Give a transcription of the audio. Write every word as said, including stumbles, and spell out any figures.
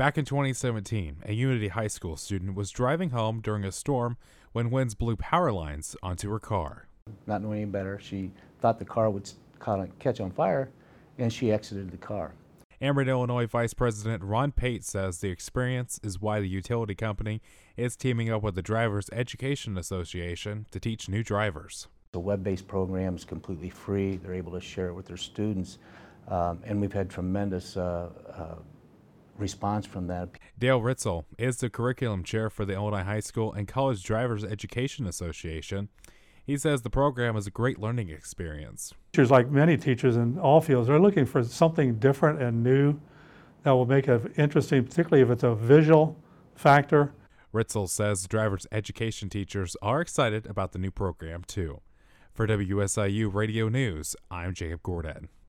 Back in twenty seventeen, a Unity High School student was driving home during a storm when winds blew power lines onto her car. Not knowing any better, she thought the car would catch on fire, and she exited the car. Ameren, Illinois Vice President Ron Pate says the experience is why the utility company is teaming up with the Drivers Education Association to teach new drivers. The web-based program is completely free. They're able to share it with their students, um, and we've had tremendous uh, uh, response from that. Dale Ritzel is the curriculum chair for the Illinois High School and College Drivers Education Association. He says the program is a great learning experience. Teachers, like many teachers in all fields, are looking for something different and new that will make it interesting, particularly if it's a visual factor. Ritzel says drivers education teachers are excited about the new program too. For W S I U Radio News, I'm Jacob Gordon.